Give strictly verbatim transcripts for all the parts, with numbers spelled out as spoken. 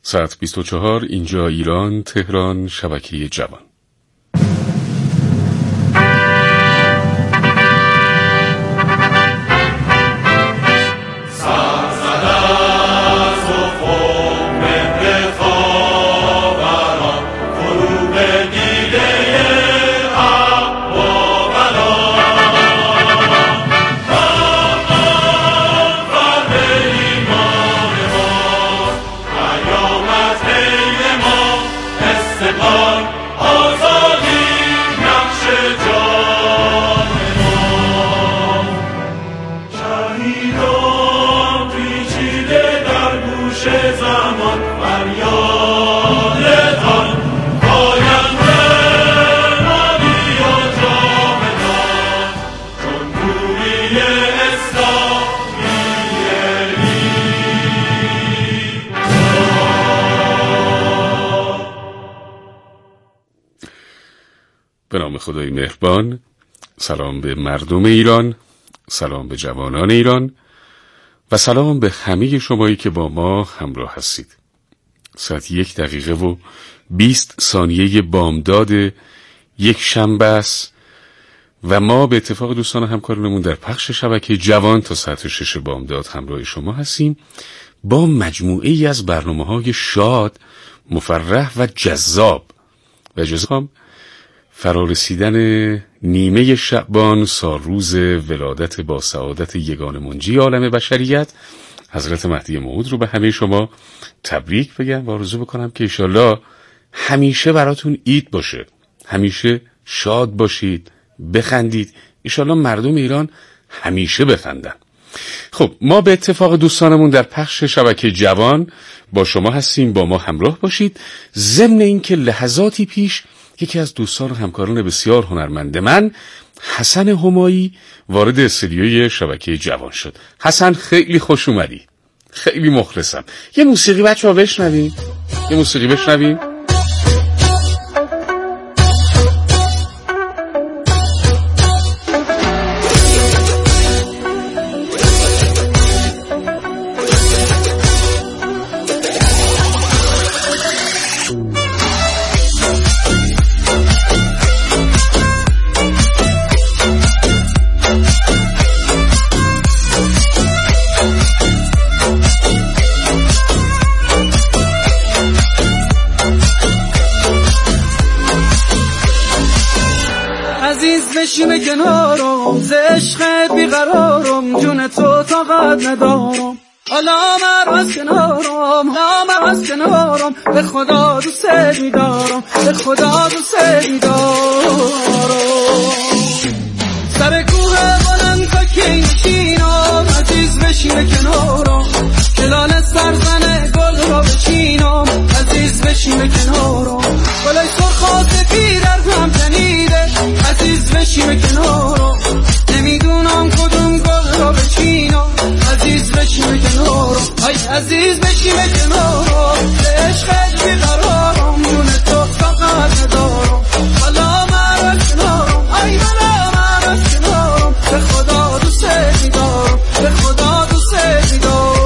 ساعت بیست و چهار، اینجا ایران، تهران، شبکه جوان. به نام خدای مهربان. سلام به مردم ایران، سلام به جوانان ایران و سلام به همه شمایی که با ما همراه هستید. ساعت یک دقیقه و بیست ثانیه بامداد یک شنبه است و ما به اتفاق دوستان و همکارانمون در پخش شبکه جوان تا ساعت شش بامداد همراه شما هستیم با مجموعه ای از برنامه‌های شاد، مفرح و جذاب. و جزام فرارسیدن نیمه شعبان، سالروز ولادت با سعادت یگانه منجی عالم بشریت حضرت مهدی موعود رو به همه شما تبریک بگم و آرزو بکنم که انشالله همیشه براتون عید باشه، همیشه شاد باشید، بخندید، انشالله مردم ایران همیشه بخندن. خب ما به اتفاق دوستانمون در پخش شبکه جوان با شما هستیم، با ما همراه باشید. ضمن این که لحظاتی پیش یکی از دوستان و همکاران بسیار هنرمند من، حسن همایی، وارد استودیوی شبکه جوان شد. حسن خیلی خوش اومدی، خیلی مخلصم. یه موسیقی بچه‌ها بشنویم، یه موسیقی بشنویم. بشینه کنارم، ز عشق بیقرارم، جون تو طاقت ندارم. حالا من از کنارم، حالا من از کنارم، به خدا دوست می‌دارم، به خدا دوست می‌دارم. سر کوه بلند تا کی نشینم، عزیز بشینه کنارم، کلال سرزنه گل را بچینم، عزیز بشینه کنارم. گلای سرخ پیر هم تنیده، عزیز بشینه کنارم، نمیدونم کدوم گل را بچینم، عزیز بشینه کنارم. ای عزیز بشینه کنارم، به عشقت بیقرارم، جون تو طاقت ندارم. حالا من از کنارم، ای حالا من از کنارم، به خدا دوست می‌دارم، به خدا دوست می‌دارم.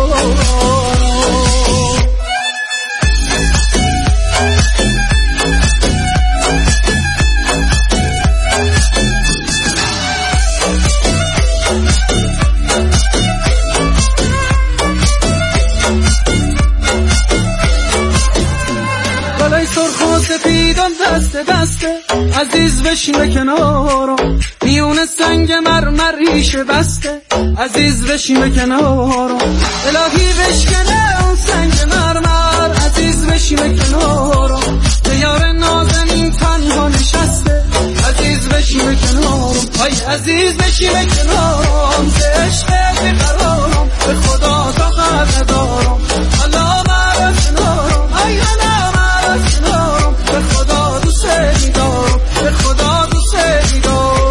سپیدم دست دسته، عزیز بشینه کنارم، میونه سنگ مرمر ریشه بسته، عزیز بشینه کنارم. الهی بشکنه اون سنگ مرمر، عزیز بشینه کنارم، دیار نازنین تنها نشسته، عزیز بشینه کنارم. ای عزیز بشینه کنارم، ز عشق بیقرارم، به خدا طاقت ندارم. حالا من از کنارم، ای حالا من از کنارم، به خدا دوست می‌دارم، به خدا دوست می‌دارم.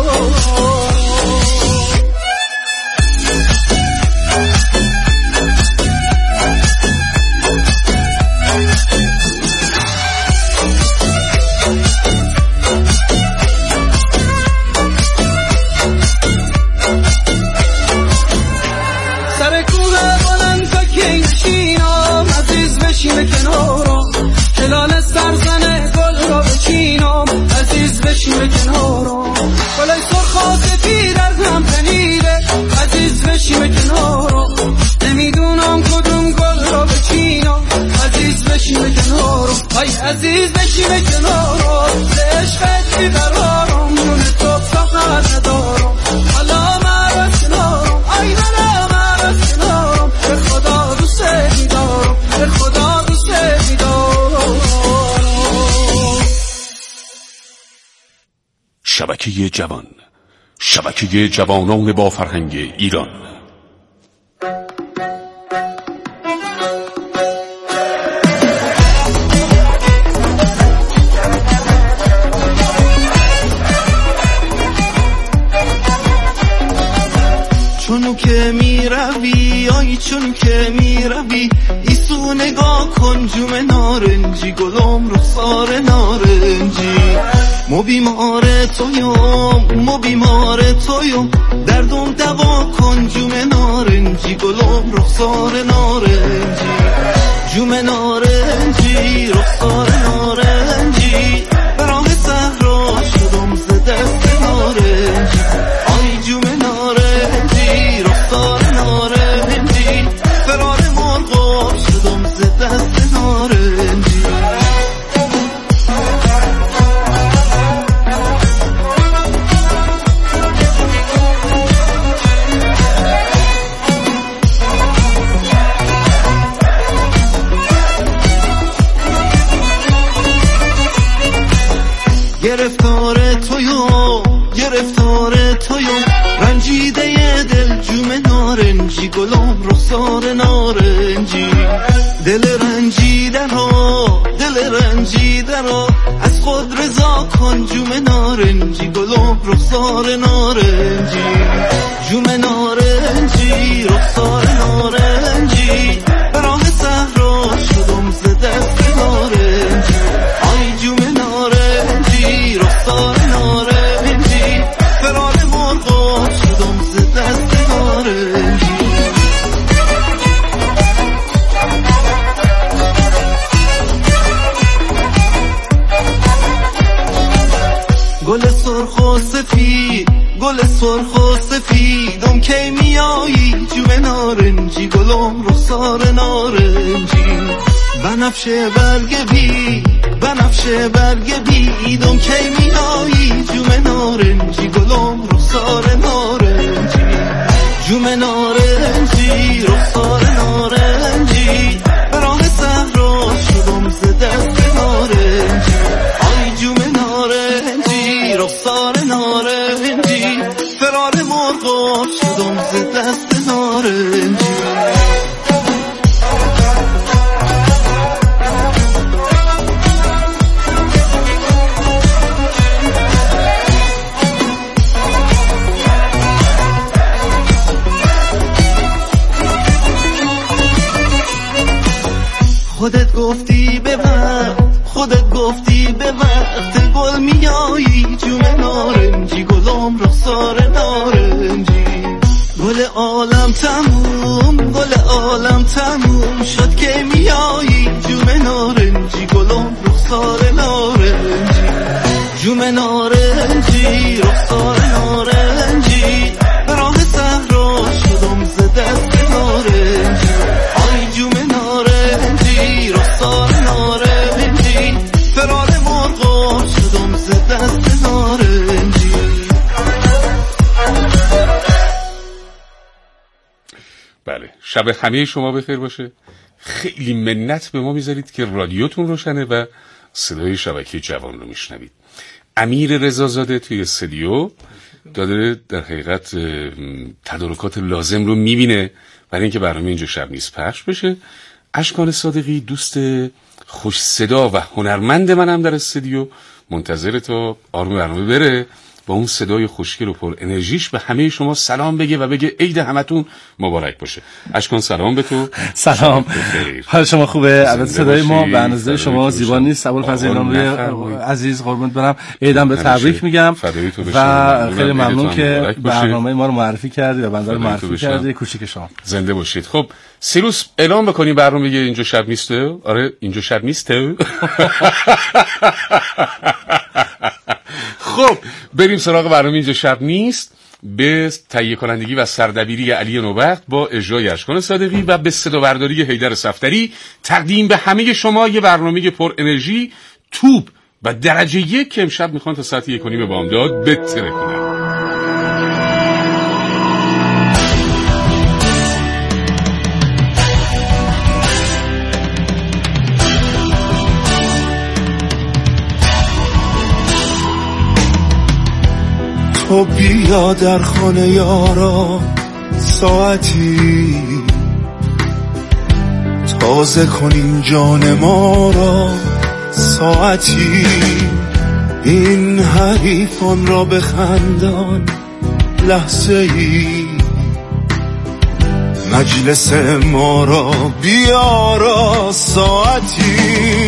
بشیم کنارم گلای سرخ و سفید از هم تنیده عزیز بشیم کنارم نمیدونم کدوم گل را بچینم عزیز بشیم کنارم ای عزیز بشیم کنارم عشقت بیقرارم جون تو سخت ندارم حالا مرز کنارم ای حالا مرز کنارم به خدا دوست میدارم به خدا دوست میدارم. شبکه جوان، شبکه جوانان با فرهنگ ایران. چونو که می روی آی چونو که می روی ایسو نگاه کن جوم نارنجی گلم رخسار نارنجی مو بیمار تویم مو بیمار تویم دردم دوا کن جوم نارنجی گلم رخسار نارنجی جوم نارنجی رخسار نارنجی براه صحرا شدم ز دست نارنجی آی جوم نارنجی رخسار نارنجی فرار مرغاب شدم ز دست نارنجی گرفتار تویو گرفتار تویو رنجیده دل جوم نارنجی گلم رخسار نارنجی دل رنجیده رو دل رنجیده رو از خود رضا کن جوم نارنجی گلم رخسار نارنجی جوم نارنجی رخسار نارنجی براه صحرا شدم ز دست نارنجی آی جوم نارنجی رخسار نارنجی فرار مرغاب شدم ز دست نارنجی گل سرخ و سفید گل سرخ و سفیدم کی میایی جوم نارنجی گلم رخسار نارنجی بنفشه برگ بی بنفشه برگ بیدم کی میایی جوم نارنجی گلم رخسار نارنجی جوم نارنجی رخسار نارنجی براه صحرا شدم ز دست نارنجی آی جوم نارنجی رخسار نارنجی فرار مرغاب شدم ز دست نارنجی خودت گفتی به وقت خودت گفتی به وقت گل میایی جوم نارنجی گلم رخسار نارنجی گل عالم تموم گل عالم تموم شد که میایی جوم نارنجی گلم رخسار نارنجی جوم نارنجی رخسار نارنجی براه صحرا شدم ز دست نارنجی آی جوم نارنجی رخسار نارنجی فرار مرغاب شدم ز دست نارنجی. بله، شب همه شما بخیر باشه. خیلی منت به ما میذارید که رادیوتون روشنه و صدای شبکه جوان رو میشنوید. امیر رضازاده توی استودیو داره در حقیقت تدارکات لازم رو میبینه برای اینکه برنامه اینجا شب نیست پخش بشه. اشکان صادقی دوست خوش صدا و هنرمند منم در استودیو منتظر تا آروم برنامه بره با اون صدای خوشگل و پر انرژیش به همه شما سلام بگه و بگه عید همتون مبارک باشه. اشکان سلام به تو. سلام. حال شما خوبه؟ البته صدای ما به اندازه شما زیبا نیست. ابوالفضل ایرانی عزیز قربونت برم. عیدم به تبریک میگم و خیلی ممنون که برنامه ما رو معرفی کردی و بنده رو معرفی کردی. کوچیک شما زنده باشید. خب سیروس اعلام بکنیم برنامه میگه اینجا شب نیسته. آره اینجا شب نیسته. خب بریم سراغ برنامه اینجا شب نیست، به تهیه کنندگی و سردبیری علی نوبخت با اجرای اشکان صادقی و به صدابرداری حیدر صفدری تقدیم به همه شما یه برنامه پر انرژی، توپ و درجه یک که امشب میخوان تا ساعت یک و نیم بامداد بتره کنن. تو بیا در خانه یارا ساعتی تازه کنیم جان ما را ساعتی، این حریفان را بخندان لحظه ای، مجلس ما را بیارا ساعتی.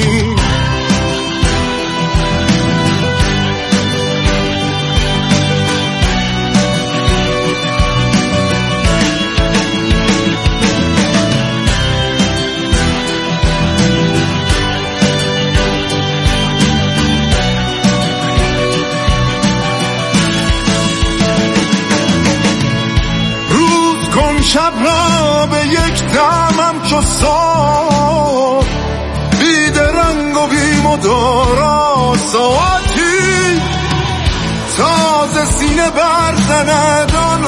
شب را به یک دمم چو صبح، بی درنگ و بی مدارا ساعتی، تازه سینه برزند آن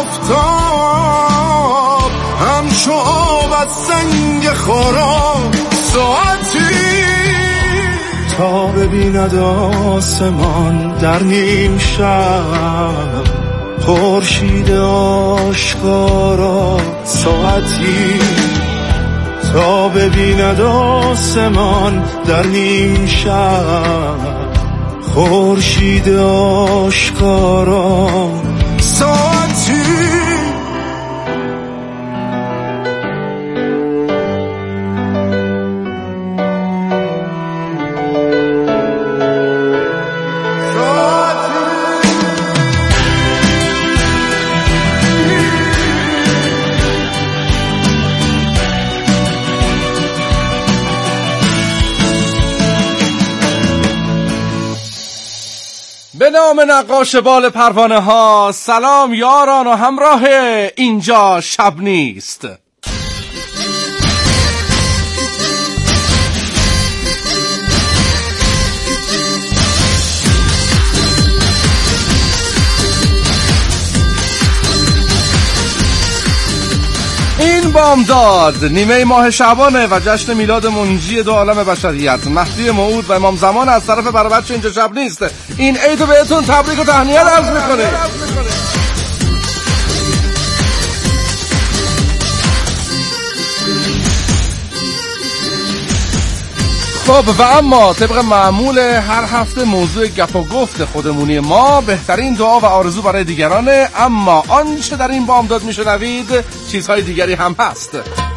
آفتاب، همچو آب از سنگ خارا ساعتی، تا ببیند آسمان در نیم شب خورشید آشکارا ساعتی، تا ببیند آسمان در نیم شب خورشید آشکارا ساعتی. به نام نقاش بال پروانه ها، سلام یاران و همراه اینجا شب نیست. این بامداد نیمه ماه شعبانه و جشن میلاد منجی دو عالم بشریت مهدی موعود و امام زمان از طرف برای بچه اینجا شب نیست این عیدو بهتون تبریک و تهنیت عرض میکنه. خب و اما طبق معمول هر هفته موضوع گپ و گفت خودمونی ما بهترین دعا و آرزو برای دیگرانه، اما آنچه در این بامداد میشنوید چیزهای دیگری هم هست.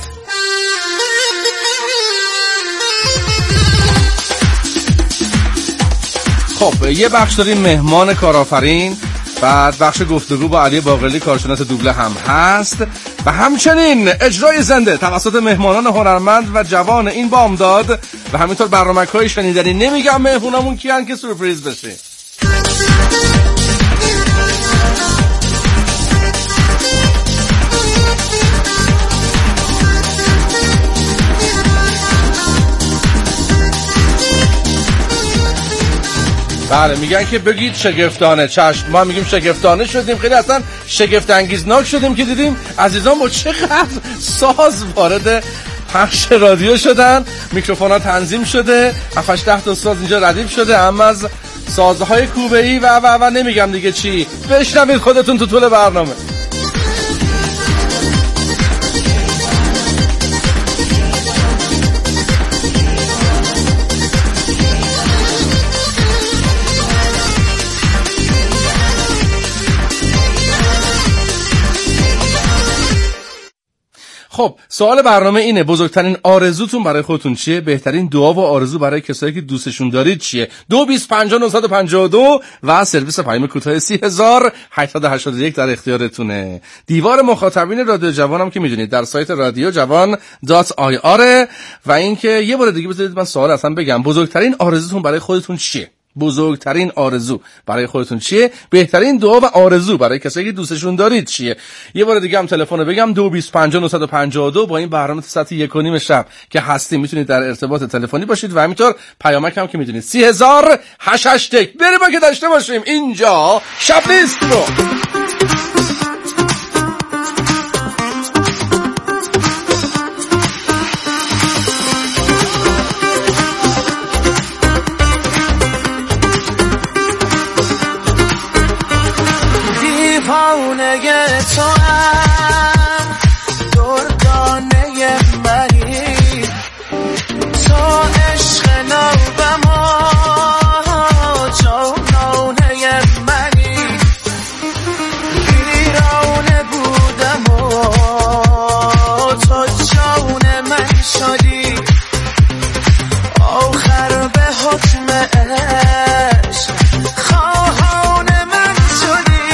خب یه بخش داریم مهمان کارآفرین، بعد بخش گفتگو با علی باقری کارشناس دوبله هم هست و همچنین اجرای زنده توسط مهمانان هنرمند و جوان این بامداد و همینطور برنامه‌های شنیدنی. نمیگم مهمونمون کیان که سورپرایز بشه. بله میگن که بگید شگفتانه، چشم ما میگیم شگفتانه شدیم، خیلی اصلا شگفت انگیزناک شدیم که دیدیم عزیزان با چقدر ساز وارد پخش رادیو شدن، میکروفونا تنظیم شده، هفت ده تا ساز اینجا ردیف شده، هم از سازهای کوبه‌ای و و و نمیگم دیگه چی. بشنوید خودتون تو طول برنامه. خب سوال برنامه اینه، بزرگترین آرزوتون برای خودتون چیه؟ بهترین دعا و آرزو برای کسایی که دوستشون دارید چیه؟ دو بیست پنجاه نهصد و پنجاه و دو و سرویس پیام کوتاه سی هزار هشتصد و هشتاد و یک در اختیارتونه. دیوار مخاطبین رادیو جوانم که میدونید در سایت رادیو جوان دات آی آر و اینکه یه بار دیگه بذارید من سوال اصلا بگم، بزرگترین آرزوتون برای خودتون چیه؟ بزرگترین آرزو برای خودتون چیه؟ بهترین دعا و آرزو برای کسایی که دوستشون دارید چیه؟ یه بار دیگه هم تلفن رو بگم دو بیست پنجاه نهصد و پنجاه و دو. با این برنامه تا ساعت یک و نیم شب که هستیم میتونید در ارتباط تلفنی باشید و همینطور پیامک هم که میدونید سی هزار هشت هشت یک. بریم که داشته باشیم اینجا شب نیست رو. دیوانه تو هم دردانه منی، تو عشق نوبم و جانانه منی، ویرانه بودم و تو جان من شدی، آخر به حکم عشق خواهان من شدی.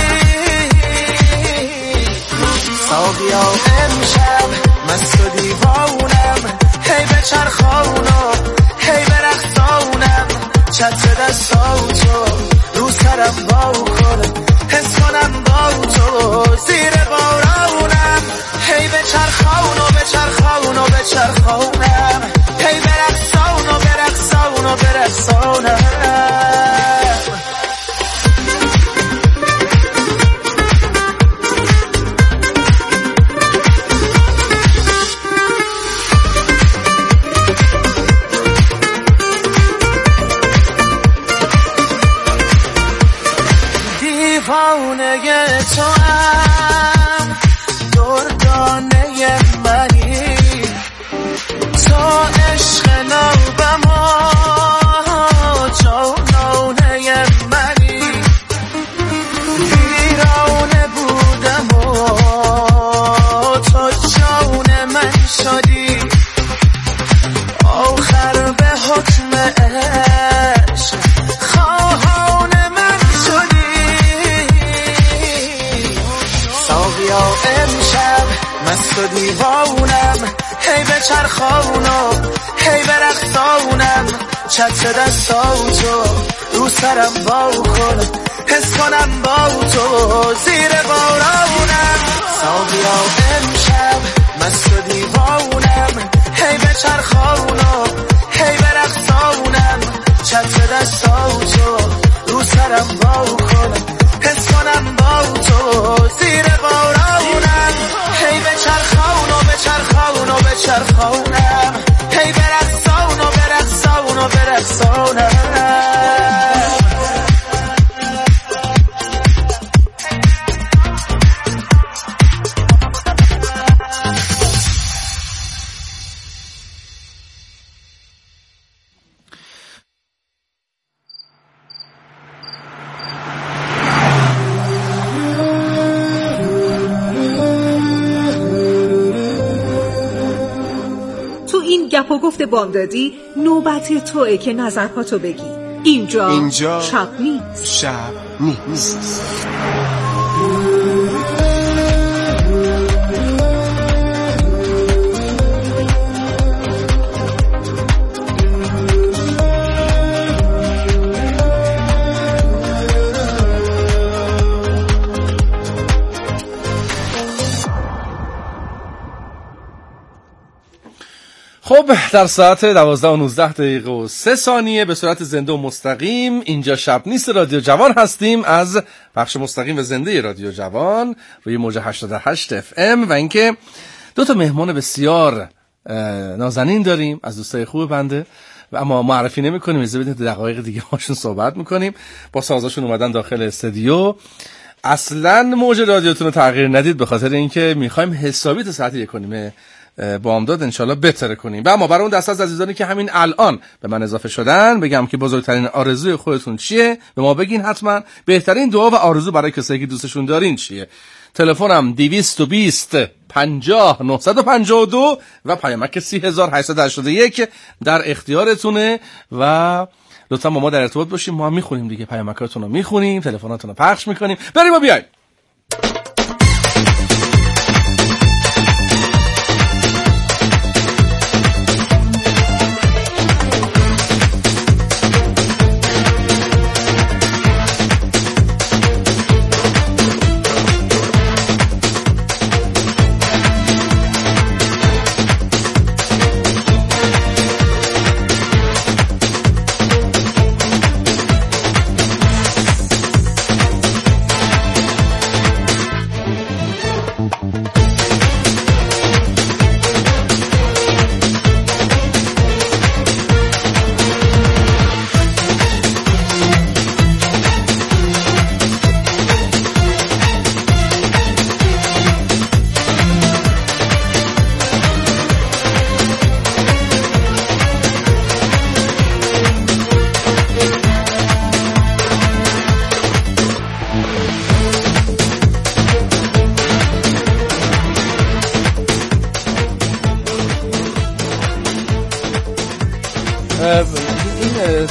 ساقیا امشب مست و دیوانم، هی به چرخانم هی به رقصانم، چتر دستاتو رو سرم با کنم، حس کنم با تو زیر بارانم، هی به چرخانم به چرخانم به چرخانم، هی به رقصانم به رقصانم به رقصانم. دیوانه تو هم دردانه منی، تو عشق نوبم و جانانه منی، ویرانه بودم و تو جان من شدی، آخر به حکم عشق خواهان من شدی. ساقیا امشب مست و دیوانم، هی به چرخانم هی به رقصانم، چتر دستاتو رو سرم با کنم، حس کنم با تو زیر بارانم. ساقیا امشب مست و دیوانم، هی به چرخانم هی به رقصانم، چتر دستاتو رو سرم با کنم، حس کنم با تو زیر بارانم، هی به چرخانم به چرخانم به چرخانم، هی به رقصانم به رقصانم به رقصانم. گپ و گفت بامدادی نوبت توئه که نظرهاتو بگی. اینجا, اینجا شب نیست. شب نیست. خب در ساعت دوازده و نوزده دقیقه و سه ثانیه به صورت زنده و مستقیم اینجا شب نیست رادیو جوان هستیم، از بخش مستقیم و زنده رادیو جوان روی موج هشتاد و هشت اف ام. و اینکه دو تا مهمان بسیار نازنین داریم از دوستای خوب بنده و اما معرفی نمی کنیم، از بدین دقایق دیگه هاشون صحبت میکنیم. با سازاشون اومدن داخل استودیو. اصلا موج رادیوتون رو تغییر ندید به خاطر اینکه میخوایم حسابی تا ساعت یک و نیم بامداد انشالله بهتر کنیم. و اما برای اون دسته از عزیزانی که همین الان به من اضافه شدن بگم که بزرگترین آرزوی خودتون چیه؟ به ما بگین حتما. بهترین دعا و آرزو برای کسایی که دوستشون دارین چیه؟ تلفنم دویست و بیست پنجاه نهصد و پنجاه و دو و پیامک سی هزار هشتصد و هشتاد و یک در اختیارتونه و لطفا با ما در ارتباط باشیم. ما هم میخونیم دیگه، پیامکاتون رو میخونیم، تلفناتون رو پخش میکنیم. بریم و بیایم.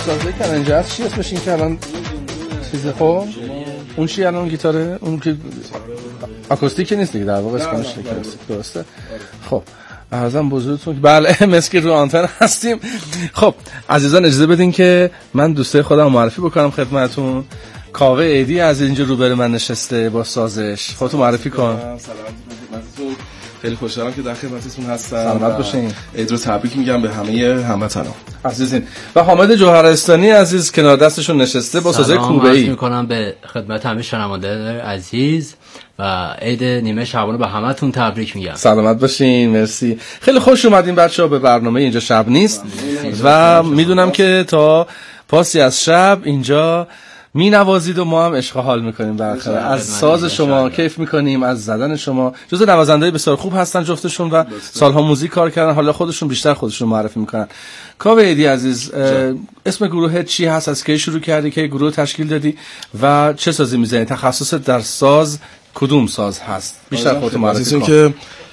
سازه کلنجه چی اسمش این که الان چیزه؟ خب اون چی الان گیتاره؟ اون که آکوستیک نیست دیگه، در واقع اسمش آکوستیک درسته. خب عرضم بزرگتون که بله مسکی رو آنتن هستیم. خب عزیزان اجازه بدین که من دوستای خودم معرفی بکنم خدمتتون. کاوه ایدی از اینجا روبرو من نشسته با سازش. خودتو معرفی کن. سلام، خیلی خوشحالم که در خدمتتون هستم. سلامت باشین. عید رو تبریک میگم به همه هموطنان عزیزین. و حامد جوهرستانی عزیز کنار دستشون نشسته با سازه کوبه‌ای. سلام میکنم به خدمت همه شنوندگان عزیز و عید نیمه شعبان به همتون تبریک میگم. سلامت باشین. مرسی. خیلی خوش اومدین بچه‌ها به برنامه اینجا شب نیست و میدونم که تا پاسی از شب اینجا می نوازید و ما هم عشق حال میکنیم بالاخره. از ساز شما کیف میکنیم، از زدن شما. جزو نوازنده‌های بسیار خوب هستن جفتشون و سالها موزیک کار کردن. حالا خودشون بیشتر خودشون معرفی میکنن. کاوه ایدی عزیز، اسم گروه چی هست؟ از کی شروع کردی؟ کی گروه تشکیل دادی و چه سازی میزنی؟ تخصصت در ساز کدوم ساز هست؟ بیشتر خودت معرفی کن. که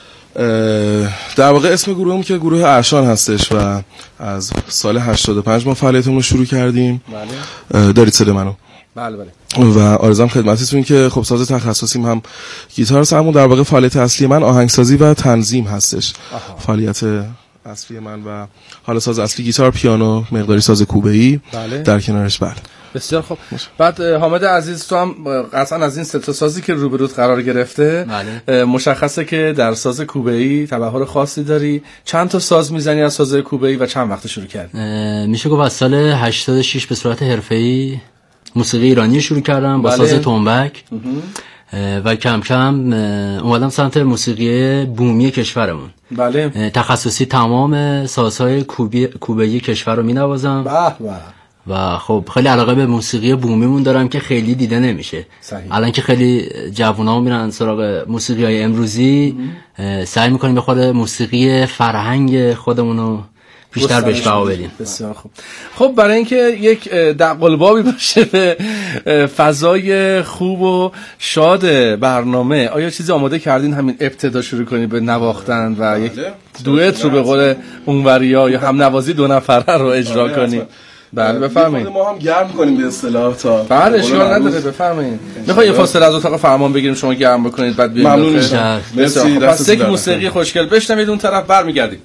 در واقع اسم گروهمون که گروه ارشان هستش و از سال هشتاد و پنج ما فعالیتمون رو شروع کردیم. بله. دارید صدا منو؟ بله بله. و آرزوام خدمتتون که خب ساز تخصصیم هم گیتار است، اما در واقع فعالیت اصلی من آهنگسازی و تنظیم هستش. آها. فعالیت اصلی من و حالا ساز اصلی گیتار، پیانو، مقداری ساز کوبه‌ای. بله. در کنارش بله. بسیار خوب. بعد حامد عزیز تو هم قطعا از این سه تا سازی که روبروت قرار گرفته بله. مشخصه که در ساز کوبه‌ای تبحر خاصی داری. چند تا ساز میزنی از ساز کوبه‌ای و چند وقت شروع کردی؟ میشه گفت از سال هشتاد و شش به صورت حرفه‌ای موسیقی ایرانی شروع کردم با بله. ساز تنبک و کم کم اومدم سمت موسیقی بومی کشورمون. بله. تخصصی تمام سازهای کوبه‌ای کشور رو می‌نوازم. به به. و خب خیلی علاقه به موسیقی بومیمون دارم که خیلی دیده نمیشه. صحیح. الان که خیلی جوونا میرن سراغ موسیقی‌های امروزی، سعی می‌کنیم به خود موسیقی فرهنگ خودمونو بیشتر بهش بها بدیم. بسیار خوب. خب برای اینکه یک دقلبابی باشه به فضای خوب و شاد برنامه، آیا چیزی آماده کردین همین ابتدا شروع کنید به نواختن و یک دوئت رو به قول اونوریا یا هم نوازی دو نفره رو اجرا کنید؟ بله بفرمایید. ما هم گرم کنیم به اصطلاح تا بله اشکال نداره بفرمایید. میخوای یه فاصله از اتاق فرمان بگیریم شما گرم بکنید بعد بیاید. ممنون میشم. مرسی. پس یک موسیقی خوشگل بشنوید اون طرف برمیگردیم.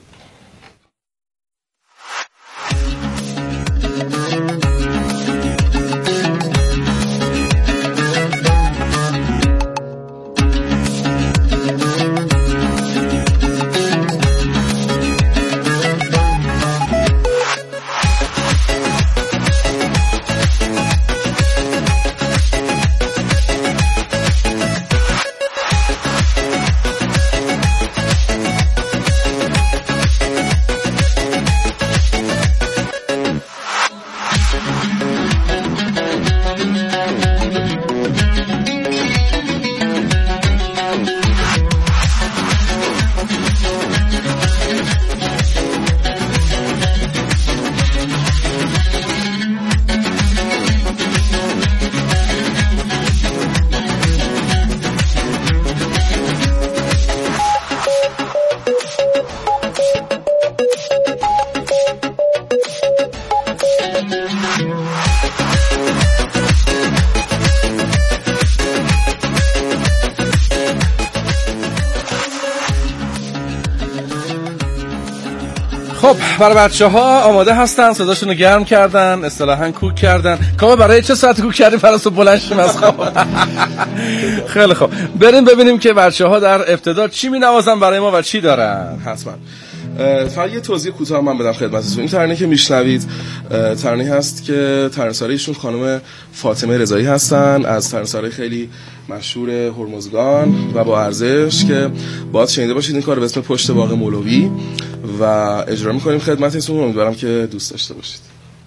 خب برای بچه‌ها آماده هستن، صداشون رو گرم کردن، اصطلاحاً کوک کردن. کامه برای چه ساعت کوک کردی پس بلند شیم از خواب؟ خیلی خوب بریم ببینیم که بچه‌ها در ابتدا چی می‌نوازن برای ما و چی دارن. حتما فقط یه توضیح کوتاه من بدم خدمتتون. این ترانه که میشنوید ترانه هست که ترانه‌سرایشون خانم فاطمه رضایی هستن، از ترانه‌سرای خیلی مشهور هرمزگان و با ارزش که باید شنیده باشید. این کار به اسم پشت باغ مولوی و اجرا می‌کنیم خدمتتون. امیدوارم که دوست داشته باشید.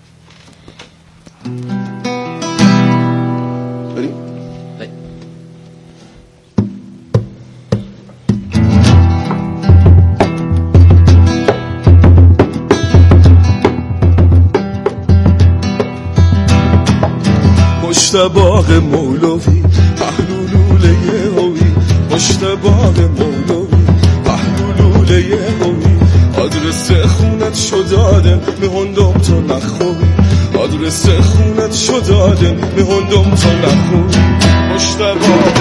بریم. پشت باغ مولوی پهلو لوله هوی، پشت باغ مولوی پهلو لوله هوی، آدرس خونت شو دادم میهندم تو نخوی، آدرس آدرس خونت شو دادم مهندم تو نخون پشت باغ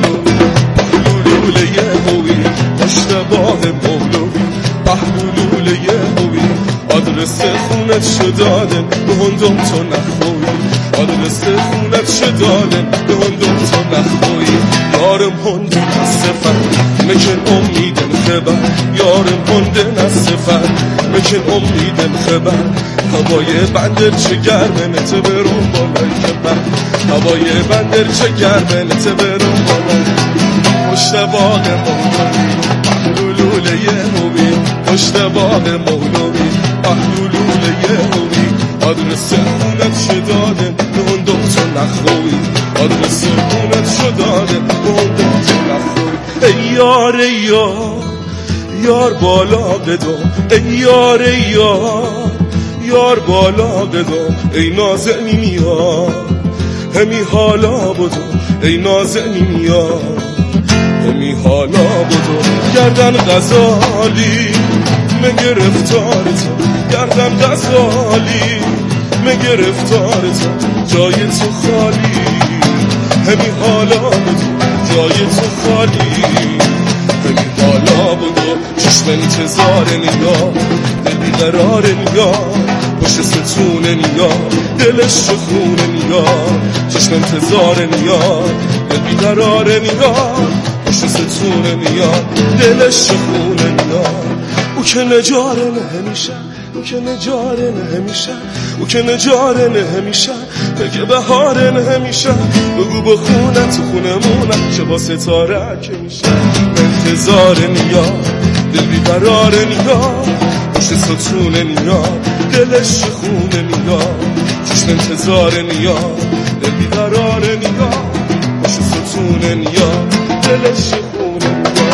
لولوله هوی پشت باغ مولوی پهلولوله هوی آدرس خونت شو دادم مهندم تو نخون آدرس خونت شو دادم مهندم تو نخوی یارم هنده نصفر مکن امیدم خبر یارم هنده نصفر مکن امیدم خبر هوای بندر چه گرمه نته برون بالای کبر هوای بندر چه گرمه نته برون بالای پشت باغ مولوی پهلولوله هوی پشت باغ مولوی پهلولوله هوی آدرس خونت شداده مهندم تو نخوی آدرس خونت شداده مهندم تو نخوی ای یار ای یار یار بالا قدام ای یار ای یار یار بالا قدام ای نازنین یار همی حالا بدو ای نازنین یار همی حالا بدو گردن غزالی مگرفتار تو گردن غزالی مگرفتار تو جای تو خالی همی حالا بدو جای تو خالی همی حالا بدو چشم انتظار نگاه دل بیقرار نگاه پشت ستون نگاه دلش شخون نگاه چشم انتظار نگاه دل بیقرار نگاه پشت ستون نگاه دلش شخون نگاه او که نجاره نه همیشه او که نجاره نه همیشه او که نجاره نه همیشه بگه بهاره نه همیشه بگو بخونه تو خونمونم چه با ستاره که میشه انتظار نیا دل بیقرار نیا پشت ستون نیا دلش خونه نیا چشم انتظار نیا دل بیقرار نیا پشت ستون نیا دلش خونه نیا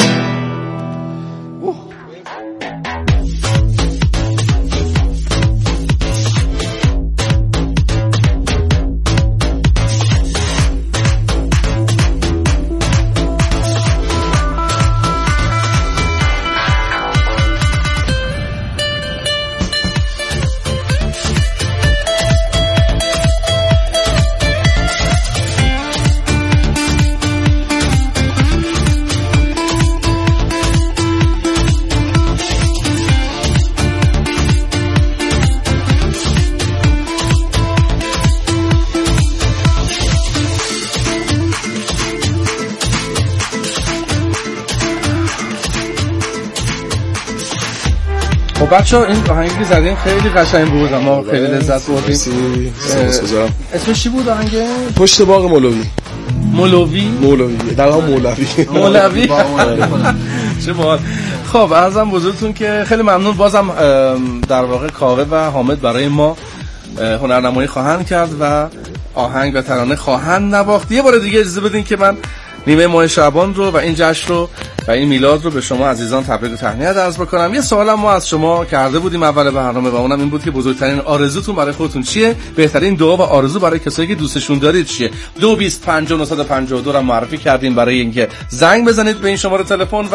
بچه ها این آهنگی که زدیم خیلی قشنگ بود ما خیلی لذت بردیم. اسمش چی بود آهنگ؟ پشت باغ مولوی. مولوی؟ مولوی در واقع مولوی مولوی چه باحال. خب عرضم بزرگتون که خیلی ممنون. بازم در واقع کاوه و حامد برای ما هنرنمایی خواهند کرد و آهنگ و ترانه خواهند نواخت. یه بار دیگه اجازه بدین که من نیمه ماه شعبان رو و این جشن رو و این میلاد رو به شما عزیزان تبریک و تهنیت عرض بکنم. یه سوالم ما از شما کرده بودیم اول برنامه و اونم این بود که بزرگترین آرزوتون برای خودتون چیه؟ بهترین دعا و آرزو برای کسایی که دوستشون دارید چیه؟ دو بیست پنجاه و نه پنجاه و دو رو معرفی کردین برای اینکه زنگ بزنید به این شماره تلفن.